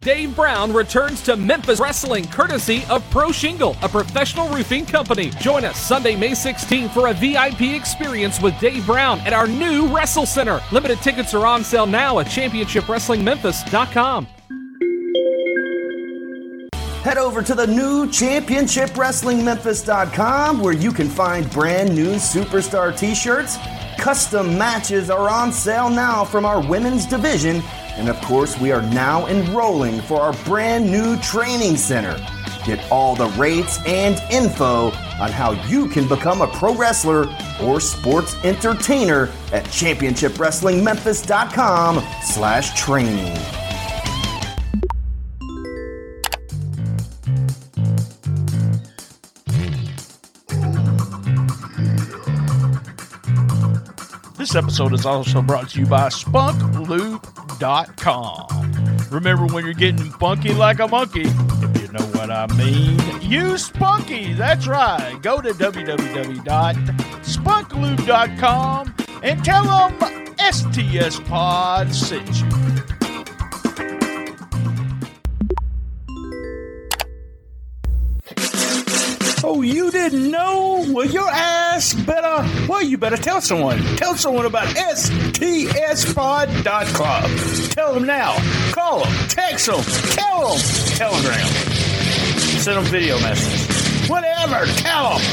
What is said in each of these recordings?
Dave Brown returns to Memphis Wrestling, courtesy of Pro Shingle, a professional roofing company. Join us Sunday, May 16th for a VIP experience with Dave Brown at our new Wrestle Center. Limited tickets are on sale now at ChampionshipWrestlingMemphis.com. Head over to the new ChampionshipWrestlingMemphis.com where you can find brand new Superstar t-shirts. Custom matches are on sale now from our women's division. And of course, we are now enrolling for our brand new training center. Get all the rates and info on how you can become a pro wrestler or sports entertainer at ChampionshipWrestlingMemphis.com/training. This episode is also brought to you by SpunkLube.com. Remember, when you're getting funky like a monkey, if you know what I mean, use Spunky. That's right. Go to www.SpunkLube.com and tell them STS Pod sent you. Oh, you didn't know? Well, your ass better, you better tell someone. Tell someone about STSpod.club. Tell them now. Call them. Text them. Tell them. Telegram. Send them video messages. Whatever. Tell them.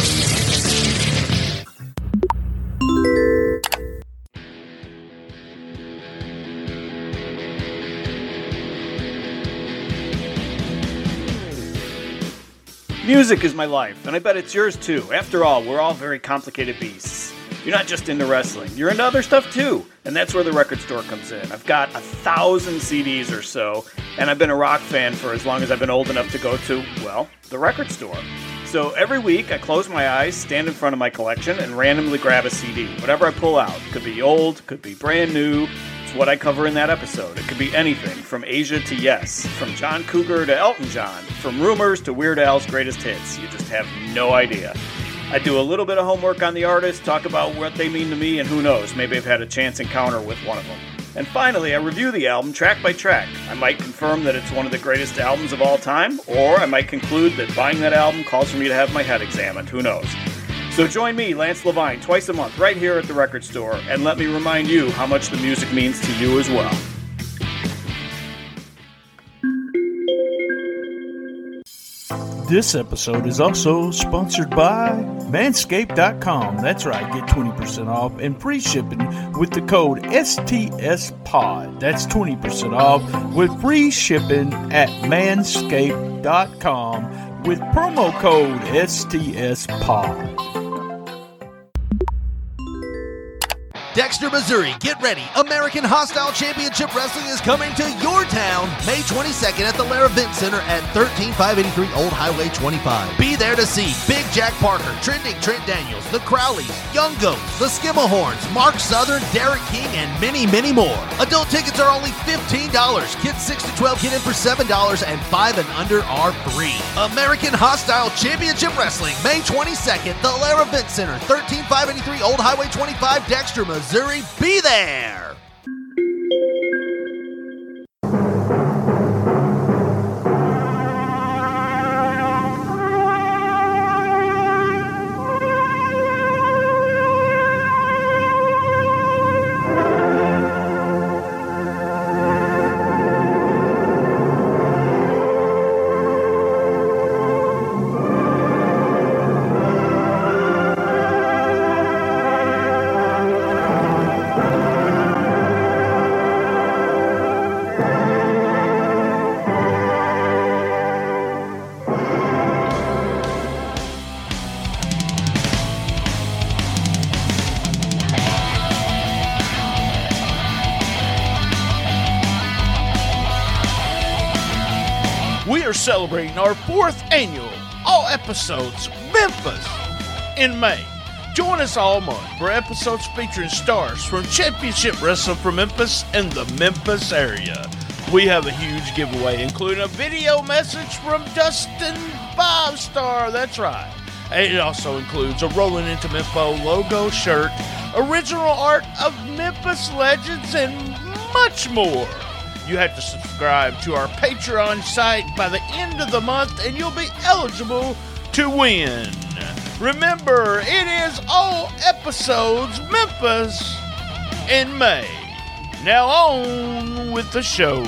Music is my life, and I bet it's yours too. After all, we're all very complicated beasts. You're not just into wrestling, you're into other stuff too, and that's where the record store comes in. I've got 1,000 CDs or so, and I've been a rock fan for as long as I've been old enough to go to, well, the record store. So every week, I close my eyes, stand in front of my collection, and randomly grab a CD. Whatever I pull out. Could be old, could be brand new. It's what I cover in that episode. It could be anything, from Asia to Yes, from John Cougar to Elton John, from Rumors to Weird Al's greatest hits. You just have no idea. I do a little bit of homework on the artist, talk about what they mean to me, and who knows, maybe I've had a chance encounter with one of them. And finally, I review the album track by track. I might confirm that it's one of the greatest albums of all time, or I might conclude that buying that album calls for me to have my head examined. Who knows? So join me, Lance Levine, twice a month right here at the record store, and let me remind you how much the music means to you as well. This episode is also sponsored by Manscaped.com. That's right, get 20% off and free shipping with the code STSPOD. That's 20% off with free shipping at Manscaped.com with promo code STSPOD. Dexter, Missouri, get ready. American Hostile Championship Wrestling is coming to your town May 22nd at the Lair Event Center at 13583 Old Highway 25. Be there to see Big Jack Parker, Trending Trent Daniels, the Crowleys, Young Goats, the Skimmerhorns, Mark Southern, Derek King, and many, many more. Adult tickets are only $15. Kids 6 to 12 get in for $7, and 5 and under are free. American Hostile Championship Wrestling, May 22nd, the Lair Event Center, 13583 Old Highway 25, Dexter, Missouri. Be there! Celebrating our 4th annual All Episodes Memphis in May. Join us all month for episodes featuring stars from Championship Wrestling from Memphis and the Memphis area. We have a huge giveaway, including a video message from Dustin Bobstar. That's right. And it also includes a Rolling Into Mempho logo shirt, original art of Memphis legends, and much more. You have to subscribe to our Patreon site by the end of the month, and you'll be eligible to win. Remember, it is all episodes Memphis in May. Now on with the show.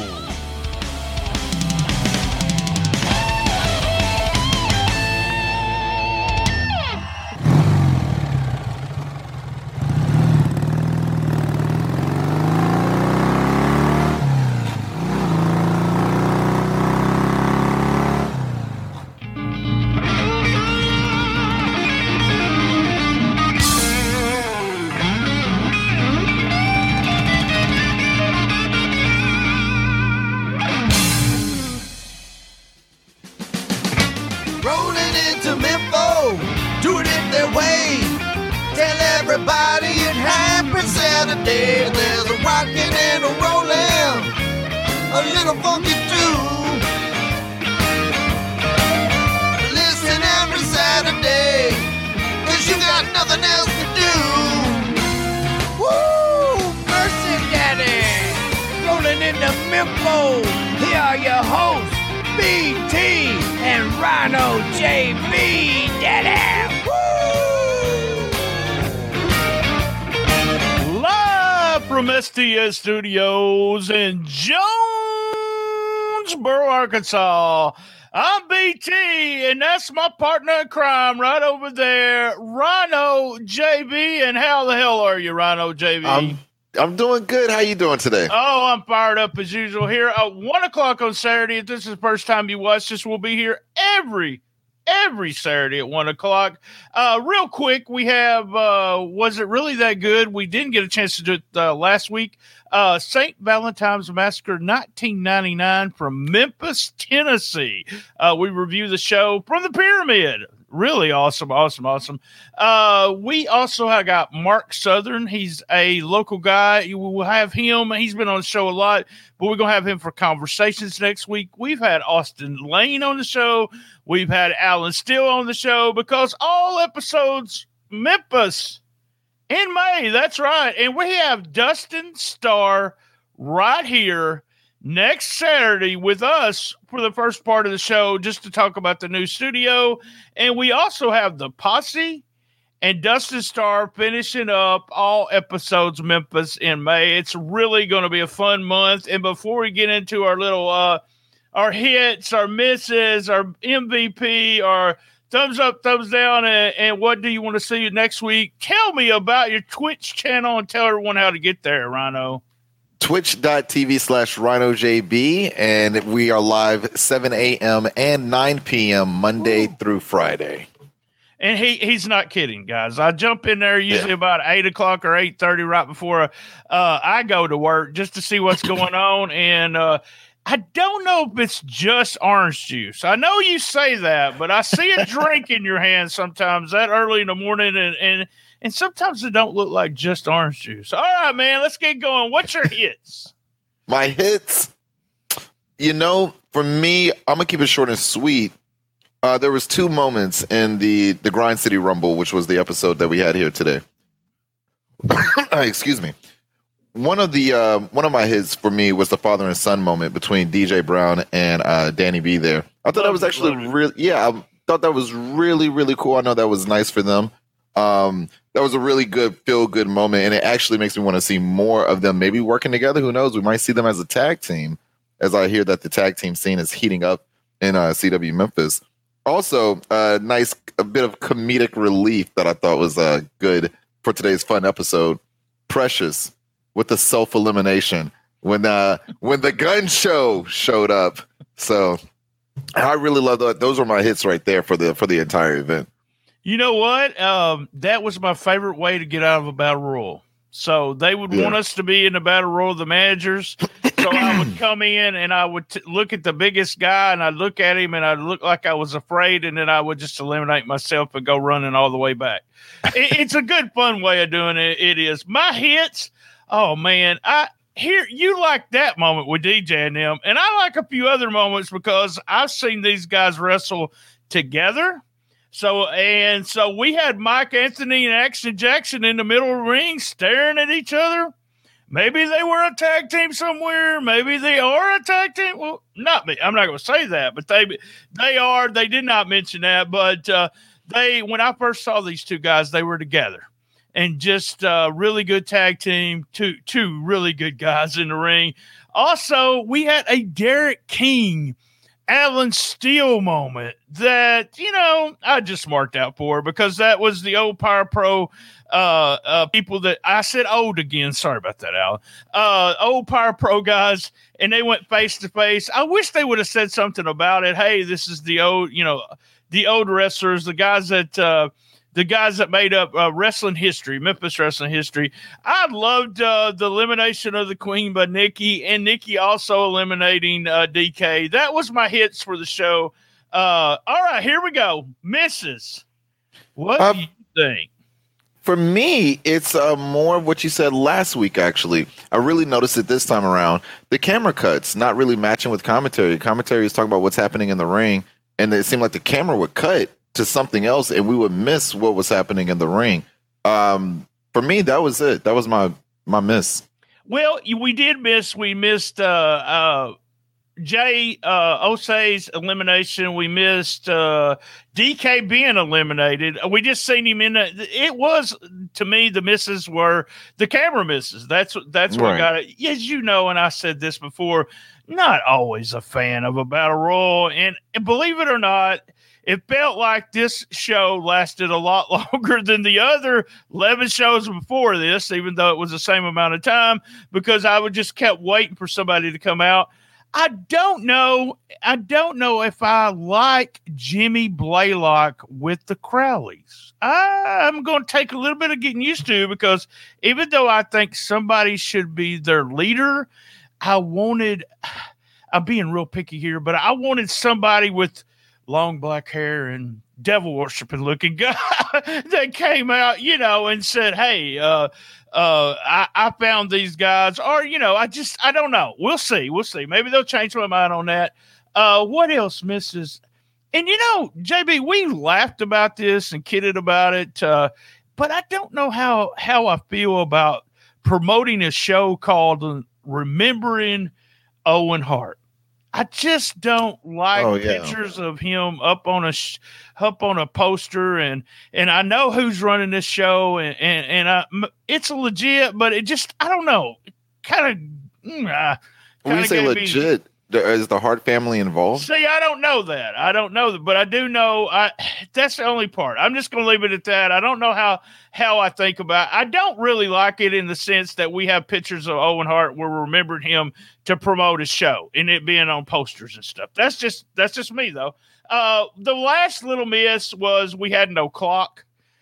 Rolling into Memphis, doing it their way. Tell everybody it happens Saturday. There's a rocking and a rolling, a little funky too. Listen every Saturday, 'cause you got nothing else to do. Woo! Mercy Daddy! Rolling into Memphis. Here are your hosts, BT and Rhino JB. Daddy! Woo! Live from STS Studios in Jonesboro, Arkansas. I'm BT, and that's my partner in crime right over there, Rhino JB. And how the hell are you, Rhino JB? I'm doing good. How you doing today? Oh, I'm fired up as usual here at 1 o'clock on Saturday. If this is the first time you watch this, we'll be here every Saturday at 1 o'clock. Real quick, we have, was it really that good? We didn't get a chance to do it last week. St. Valentine's Massacre 1999 from Memphis, Tennessee. We review the show from the Pyramid. Really awesome. We also have got Mark Southern. He's a local guy. You will have him. He's been on the show a lot, but we're going to have him for conversations next week. We've had Austin Lane on the show. We've had Alan Steele on the show because all episodes Memphis in May. That's right. And we have Dustin Starr right here next Saturday with us for the first part of the show, just to talk about the new studio. And we also have the Posse and Dustin Starr finishing up all episodes Memphis in May. It's really going to be a fun month. And before we get into our little our hits, our misses, our MVP, our thumbs up, thumbs down, and what do you want to see next week, tell me about your Twitch channel and tell everyone how to get there, Rhino. Twitch.tv/RhinoJB, and we are live 7 a.m. and 9 p.m. Monday through Friday. And he's not kidding, guys. I jump in there usually about 8 o'clock or 8:30 right before I go to work just to see what's going on. And I don't know if it's just orange juice. I know you say that, but I see a drink in your hand sometimes that early in the morning, and sometimes it don't look like just orange juice. All right, man, let's get going. What's your hits? My hits, for me, I'm going to keep it short and sweet. There was two moments in the Grind City Rumble, which was the episode that we had here today. Excuse me. One of my hits for me was the father and son moment between DJ Brown and Danny B there. I thought that was actually I thought that was really, really cool. I know that was nice for them. That was a really good feel-good moment, and it actually makes me want to see more of them maybe working together. Who knows? We might see them as a tag team, as I hear that the tag team scene is heating up in CW Memphis. Also, a bit of comedic relief that I thought was good for today's fun episode. Precious with the self-elimination when the gun show showed up. So I really love that. Those were my hits right there for the entire event. You know what? That was my favorite way to get out of a battle royal. So they would want us to be in the battle royal, the managers. So I would come in and I would look at the biggest guy and I'd look at him and I'd look like I was afraid. And then I would just eliminate myself and go running all the way back. It's a good, fun way of doing it. It is. My hits. Oh man. You like that moment with DJ and them. And I like a few other moments because I've seen these guys wrestle together. So we had Mike Anthony and Action Jackson in the middle of the ring staring at each other. maybe they were a tag team somewhere. Maybe they are a tag team. Well, not me. I'm not going to say that, but they are. They did not mention that, but when I first saw these two guys, they were together. And just really good tag team, two really good guys in the ring. Also, we had a Derek King, Alan Steele moment that, I just marked out for because that was the old Power Pro people that I said old again. Sorry about that, Alan. Old Power Pro guys, and they went face to face. I wish they would have said something about it. Hey, this is the old, the old wrestlers, the guys that made up wrestling history, Memphis wrestling history. I loved the elimination of the Queen by Nikki, and Nikki also eliminating DK. That was my hits for the show. All right, here we go. Misses, what do you think? For me, it's more of what you said last week, actually. I really noticed it this time around. The camera cuts not really matching with commentary. Commentary is talking about what's happening in the ring, and it seemed like the camera would cut to something else, and we would miss what was happening in the ring. For me, that was it. That was my miss. Well, we did miss. We missed Jay Osei's elimination. We missed DK being eliminated. We just seen him in it was, to me, the misses were the camera misses. That's what right. I got it. As you know, and I said this before, not always a fan of a battle royal, and believe it or not, it felt like this show lasted a lot longer than the other 11 shows before this, even though it was the same amount of time, because I would just kept waiting for somebody to come out. I don't know if I like Jimmy Blaylock with the Crowleys. I'm going to take a little bit of getting used to, because even though I think somebody should be their leader, I'm being real picky here, but I wanted somebody with long black hair and devil worshiping looking guy that came out, and said, hey, I found these guys, or, I don't know. We'll see. Maybe they'll change my mind on that. What else misses? And, JB, we laughed about this and kidded about it. But I don't know how I feel about promoting a show called Remembering Owen Hart. I just don't like pictures of him up on a poster, and I know who's running this show, and it's legit, but it just, I don't know, kind of. When you say legit, is the Hart family involved? See, I don't know that, but I do know. That's the only part. I'm just going to leave it at that. I don't know how I think about it. I don't really like it in the sense that we have pictures of Owen Hart where we're remembering him to promote his show and it being on posters and stuff. That's just me, though. The last little miss was we had no clock.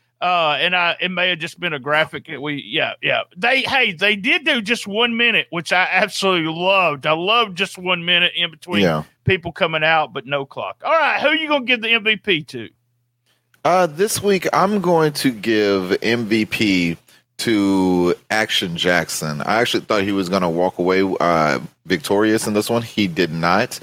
It may have just been a graphic that they did do just 1 minute, which I absolutely loved. I loved just 1 minute in between people coming out, but no clock. All right, who are you going to give the MVP to? This week I'm going to give MVP to Action Jackson. I actually thought he was going to walk away victorious in this one. He did not.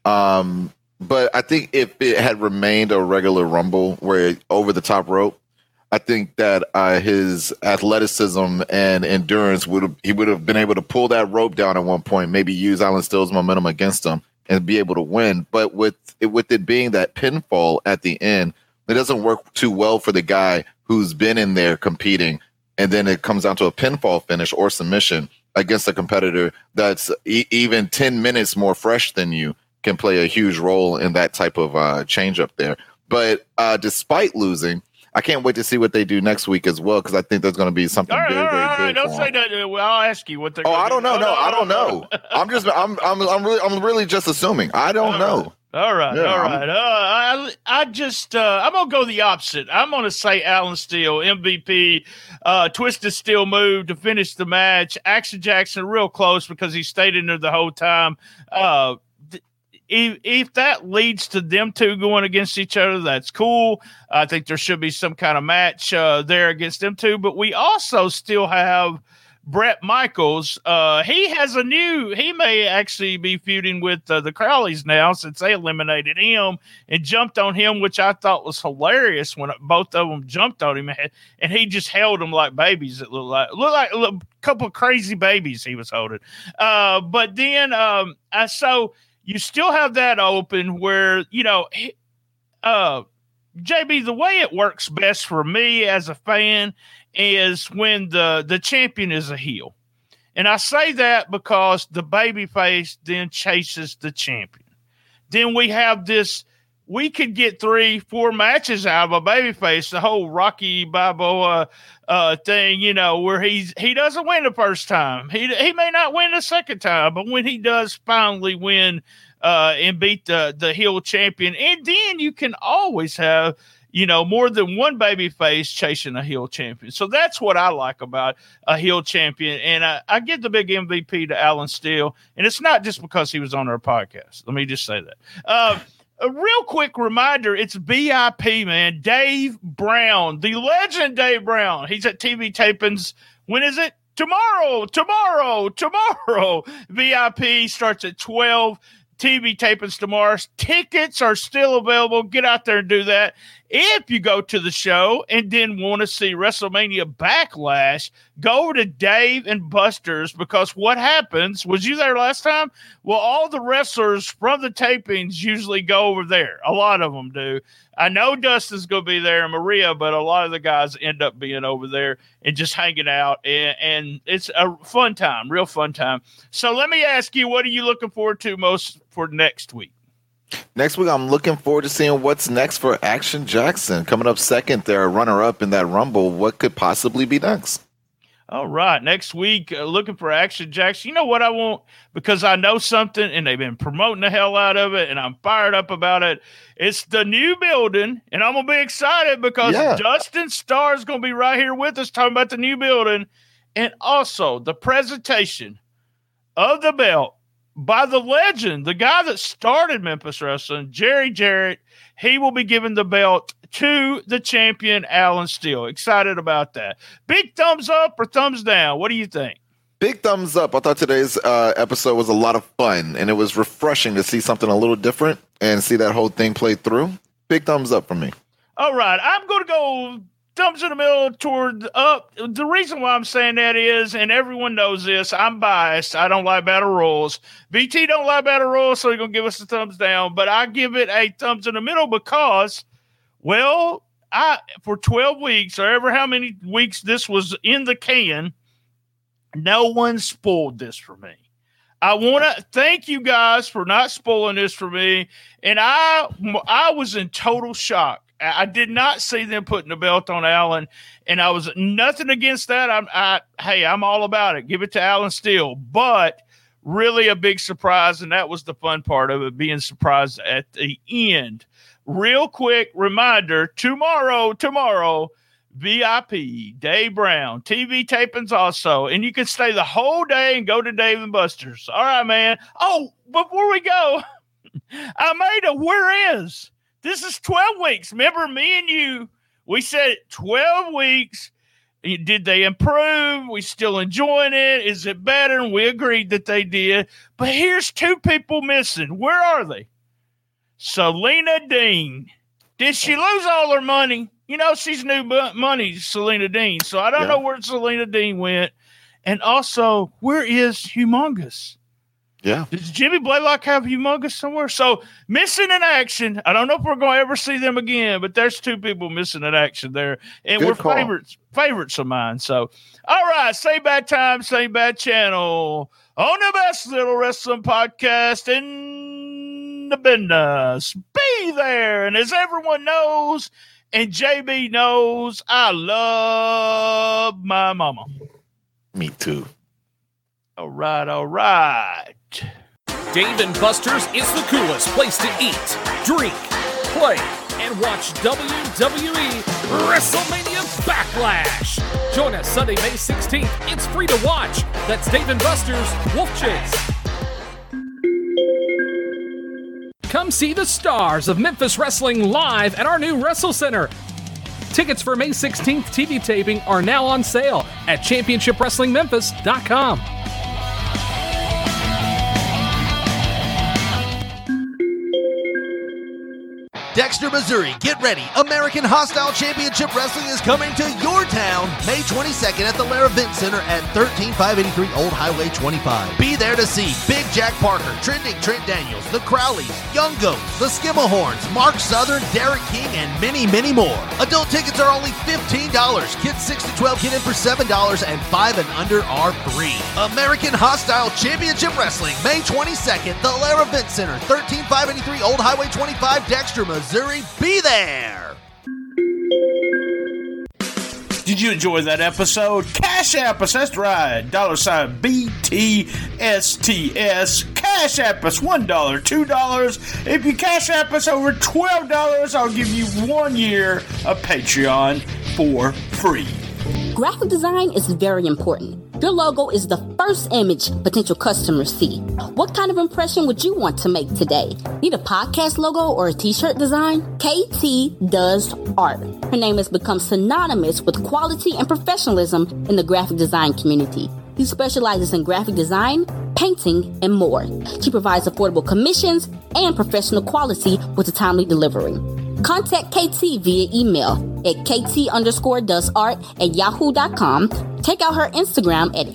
But I think if it had remained a regular Rumble where over the top rope, I think that his athleticism and endurance would have been able to pull that rope down at one point, maybe use Alan Steele's momentum against him and be able to win. But with it being that pinfall at the end, it doesn't work too well for the guy who's been in there competing, and then it comes down to a pinfall finish or submission against a competitor that's even 10 minutes more fresh than you can play a huge role in that type of change up there. But despite losing, I can't wait to see what they do next week as well, because I think there's going to be something very big. Don't say that. I'll ask you what they're. I don't know. I don't know. I'm really just assuming. I don't know. All right. I'm gonna go the opposite. I'm gonna say Alan Steele MVP. Twisted Steel move to finish the match. Action Jackson real close because he stayed in there the whole time. If that leads to them two going against each other, that's cool. I think there should be some kind of match there against them two. But we also still have Brett Michaels. He may actually be feuding with the Crowleys now since they eliminated him and jumped on him, which I thought was hilarious when both of them jumped on him, and he just held them like babies. It looked like a couple of crazy babies he was holding. But then, so you still have that open where, JB, the way it works best for me as a fan is when the champion is a heel. And I say that because the babyface then chases the champion. Then we have this, we could get 3-4 matches out of a babyface, the whole Rocky Balboa thing, where he doesn't win the first time. He may not win the second time, but when he does finally win and beat the heel champion, and then you can always have more than one baby face chasing a heel champion. So that's what I like about a heel champion. And I give the big MVP to Alan Steele. And it's not just because he was on our podcast. Let me just say that. A real quick reminder, it's VIP, man. Dave Brown, the legend Dave Brown. He's at TV Tapings. When is it? Tomorrow. VIP starts at 12. TV tapings tomorrow. Tickets are still available. Get out there and do that. If you go to the show and then want to see WrestleMania Backlash, go to Dave and Buster's, because what happens, was you there last time? Well, all the wrestlers from the tapings usually go over there. A lot of them do. I know Dustin's going to be there and Maria, but a lot of the guys end up being over there and just hanging out. And it's a fun time, real fun time. So let me ask you, what are you looking forward to most for next week? Next week, I'm looking forward to seeing what's next for Action Jackson. Coming up second there, runner-up in that Rumble. What could possibly be next? All right. Next week, looking for Action Jackson. You know what I want? Because I know something, and they've been promoting the hell out of it, and I'm fired up about it. It's the new building, and I'm going to be excited because Dustin Starr is going to be right here with us talking about the new building, and also the presentation of the belt by the legend, the guy that started Memphis Wrestling, Jerry Jarrett. He will be giving the belt to the champion, Alan Steele. Excited about that. Big thumbs up or thumbs down? What do you think? Big thumbs up. I thought today's episode was a lot of fun, and it was refreshing to see something a little different and see that whole thing played through. Big thumbs up for me. All right. I'm going to go thumbs in the middle toward up. The reason why I'm saying that is, and everyone knows this, I'm biased. I don't like battle royals. VT don't like battle royals, so he's going to give us a thumbs down. But I give it a thumbs in the middle because, well, for 12 weeks or ever how many weeks this was in the can, no one spoiled this for me. I want to thank you guys for not spoiling this for me. And I was in total shock. I did not see them putting the belt on Alan, and I was nothing against that. I'm all about it. Give it to Alan Steele, but really a big surprise, and that was the fun part of it, being surprised at the end. Real quick reminder: tomorrow, VIP, Dave Brown, TV tapings also, and you can stay the whole day and go to Dave and Buster's. All right, man. Oh, before we go, I made a where is. This is 12 weeks. Remember, me and you, we said 12 weeks. Did they improve? We still enjoying it? Is it better? And we agreed that they did. But here's two people missing. Where are they? Selena Dean. Did she lose all her money? She's new money, Selena Dean. So I don't know where Selena Dean went. And also, where is Humongous? Yeah. Does Jimmy Blaylock have Humongous somewhere? So missing in action. I don't know if we're going to ever see them again, but there's two people missing in action there. And Good we're call. favorites of mine. So, all right. Same bad time, same bad channel on the best little wrestling podcast in the business. Be there. And as everyone knows, and JB knows, I love my mama. Me too. All right. Dave & Buster's is the coolest place to eat, drink, play, and watch WWE WrestleMania Backlash. Join us Sunday, May 16th. It's free to watch. That's Dave & Buster's Wolf Chase. Come see the stars of Memphis Wrestling live at our new Wrestle Center. Tickets for May 16th TV taping are now on sale at ChampionshipWrestlingMemphis.com. Dexter, Missouri, get ready. American Hostile Championship Wrestling is coming to your town May 22nd at the Lara Event Center at 13583 Old Highway 25. Be there to see Big Jack Parker, Trending Trent Daniels, the Crowleys, Young Goats, the Skimmerhorns, Mark Southern, Derek King, and many, many more. Adult tickets are only $15. Kids 6 to 12 get in for $7, and 5 and under are free. American Hostile Championship Wrestling, May 22nd, the Lara Event Center, 13583 Old Highway 25, Dexter, Missouri. Be there! Did you enjoy that episode? Cash App us, that's right. $BTSTS. Cash App us $1, $2. If you Cash App us over $12, I'll give you 1 year of Patreon for free. Graphic design is very important. Your logo is the first image potential customers see. What kind of impression would you want to make today? Need a podcast logo or a t-shirt design? KT does art. Her name has become synonymous with quality and professionalism in the graphic design community. She specializes in graphic design, painting, and more. She provides affordable commissions and professional quality with a timely delivery. Contact KT via email at kt_doesart@yahoo.com. Check out her Instagram at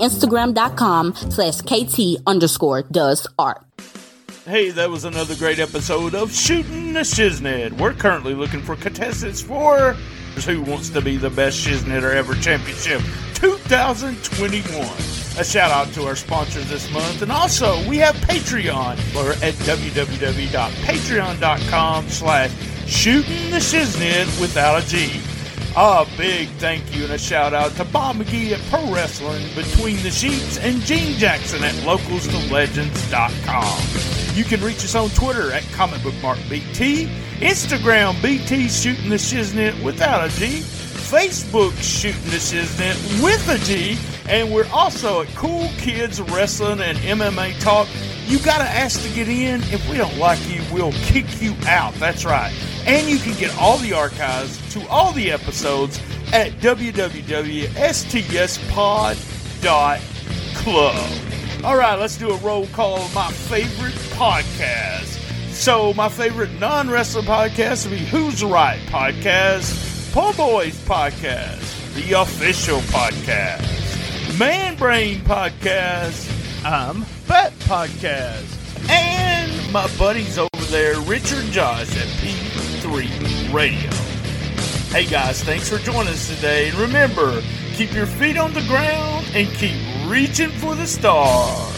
instagram.com/kt_doesart. Hey, that was another great episode of Shooting the Shiznit. We're currently looking for contestants for Who Wants to Be the Best Shiznitter Ever Championship 2021. A shout out to our sponsors this month, and also we have Patreon at www.patreon.com/shootingtheshiznit without a G. A big thank you and a shout out to Bob McGee at Pro Wrestling Between the Sheets and Gene Jackson at localstolegends.com. You can reach us on Twitter at comicbookmarkbt, Instagram BT Shooting the Shiznit without a G, Facebook Shooting the Shiznit with a G, and we're also at Cool Kids Wrestling and MMA Talk. You gotta ask to get in. If we don't like you, we'll kick you out. That's right. And you can get all the archives to all the episodes at www.stspod.club. All right, let's do a roll call of my favorite podcast. So my favorite non-wrestling podcast would be Who's Right Podcast, Po Boys Podcast, The Official Podcast, Man Brain Podcast, I'm Fat Podcast, and my buddies over there, Richard Josh at P3 Radio. Hey guys, thanks for joining us today. And remember, keep your feet on the ground and keep reaching for the stars.